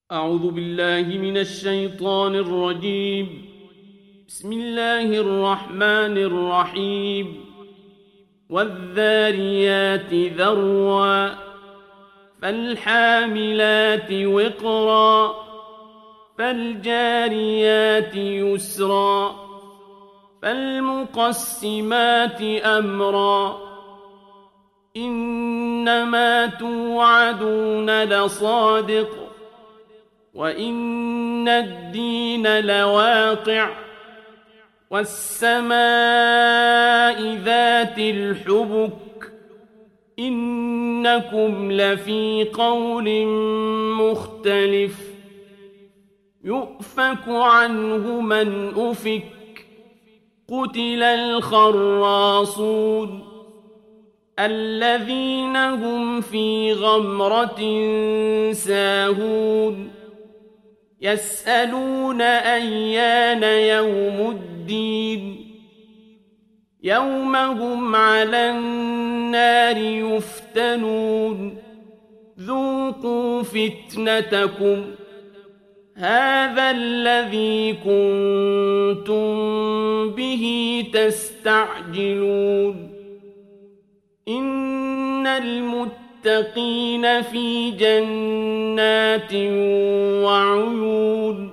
أعوذ بالله من الشيطان الرجيم. بسم الله الرحمن الرحيم. والذاريات ذروا فالحاملات وقرا فالجاريات يسرا فالمقسمات أمرا إنما توعدون لصادق وإن الدين لواقع والسماء ذات الحبك إنكم لفي قول مختلف يؤفك عنه من أفك قتل الخراصون الذين هم في غمرة ساهون يسألون أيان يوم الدين يوم هم على النار يفتنون ذوقوا فتنتكم هذا الذي كنتم به تستعجلون إن المتقين في جنات وعيون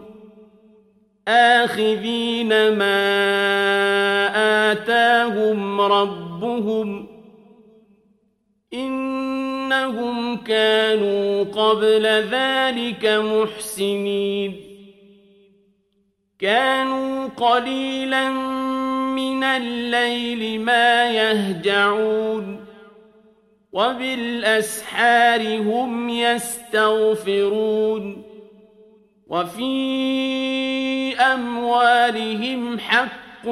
آخذين ما آتاهم ربهم إنهم كانوا قبل ذلك محسنين كانوا قليلا من الليل ما يهجعون وبالأسحار هم يستغفرون وفي أموالهم حق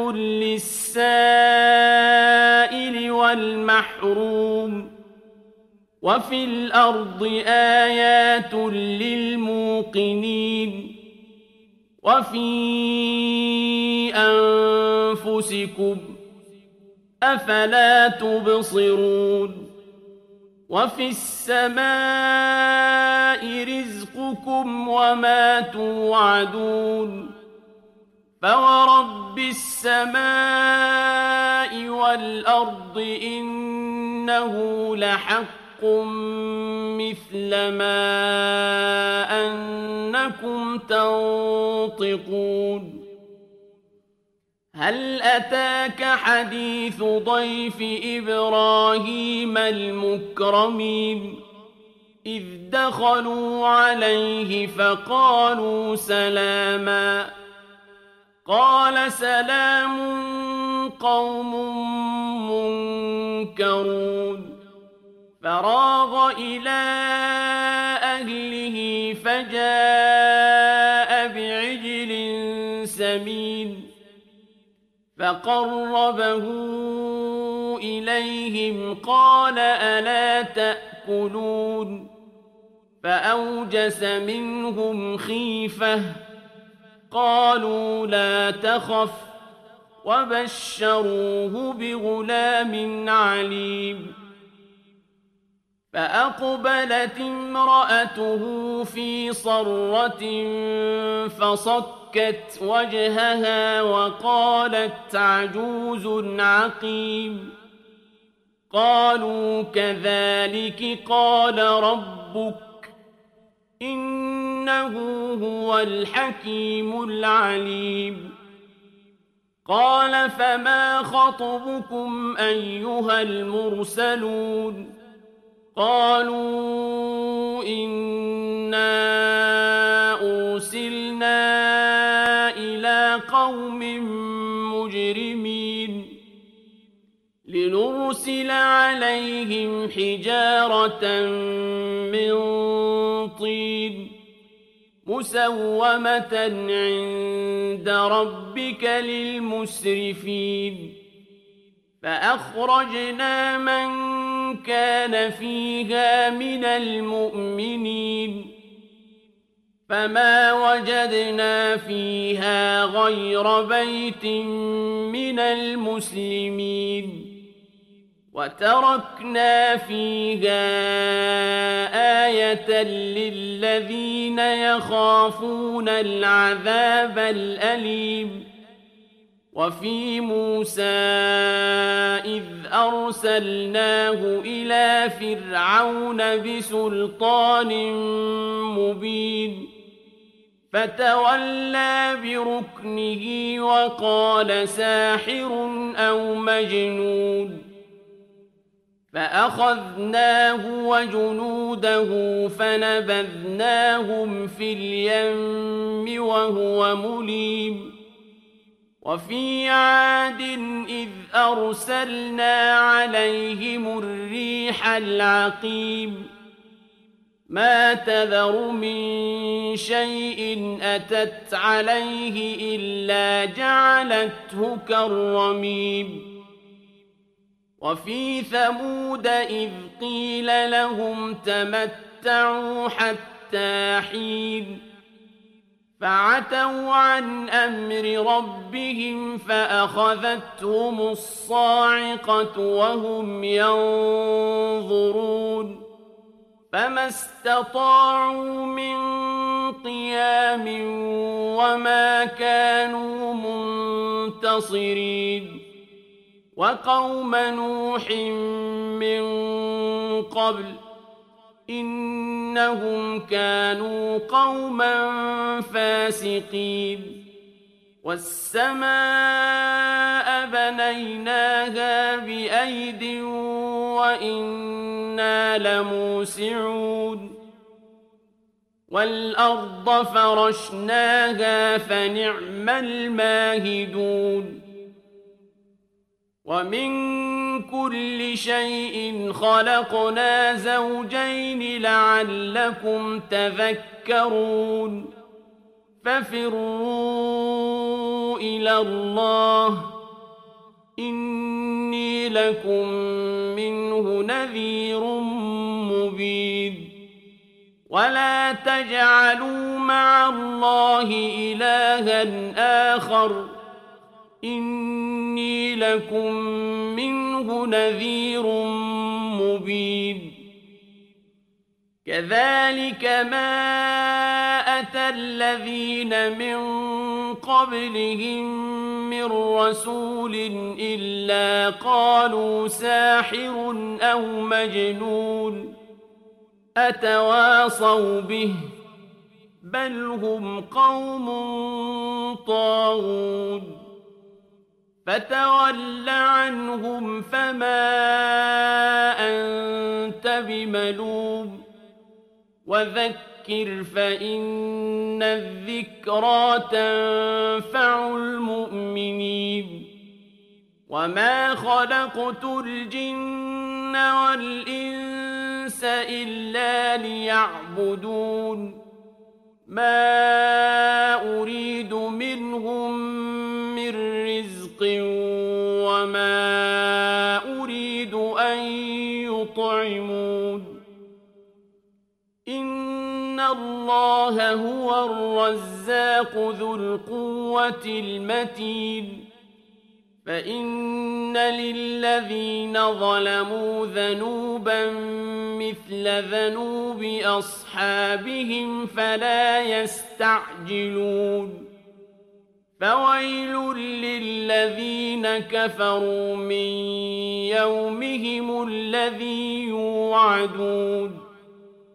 للسائل والمحروم وفي الأرض آيات للموقنين وفي أنفسكم أفلا تبصرون وفي السماء رزقكم وما توعدون فورب السماء والأرض إنه لحق مثل ما أنكم تنطقون هل أتاك حديث ضيف إبراهيم المكرمين إذ دخلوا عليه فقالوا سلاما قال سلام قوم منكرون فراغ إلى أهله فجاء بعجل سمين فقربه إليهم قال ألا تأكلون فأوجس منهم خيفة قالوا لا تخف وبشروه بغلام عليم فأقبلت امرأته في صرة فصكت وجهها وقالت عجوز عقيم قالوا كذلك قال ربك إنه هو الحكيم العليم قال فما خطبكم أيها المرسلون قالوا إنا أرسلنا إلى قوم مجرمين لنرسل عليهم حجارة من طين مسومة عند ربك للمسرفين فأخرجنا من كان فيها من المؤمنين فما وجدنا فيها غير بيت من المسلمين وتركنا فيها آية للذين يخافون العذاب الأليم وفي موسى إذ أرسلناه إلى فرعون بسلطان مبين فتولى بركنه وقال ساحر أو مجنون فأخذناه وجنوده فنبذناهم في اليم وهو مليم وفي عاد إذ أرسلنا عليهم الريح العقيم ما تذر من شيء أتت عليه إلا جعلته كالرميم وفي ثمود إذ قيل لهم تمتعوا حتى حين فعتوا عن أمر ربهم فأخذتهم الصاعقة وهم ينظرون فما استطاعوا من قيام وما كانوا منتصرين وقوم نوح من قبل إنهم كانوا قوما فاسقين والسماء بنيناها بأيد وإنا لموسعون والأرض فرشناها فنعم الماهدون ومن كل شيء خلقنا زوجين لعلكم تذكرون ففروا إلى الله إني لكم منه نذير مبين ولا تجعلوا مع الله إلها آخر إني لكم منه نذير مبين كذلك ما أتى الذين من قبلهم من رسول إلا قالوا ساحر أو مجنون أتواصوا به بل هم قوم طاغون فتول عنهم فما أنت بملوم وذكر فإن الذكرى تنفع المؤمنين وما خلقت الجن والإنس إلا ليعبدون ما أريد منهم من رزق وما أريد أن يطعمون إن الله هو الرزاق ذو القوة المتين فإن للذين ظلموا ذنوبا مثل ذنوب أصحابهم فلا يستعجلون فويل للذين كفروا من يومهم الذي يوعدون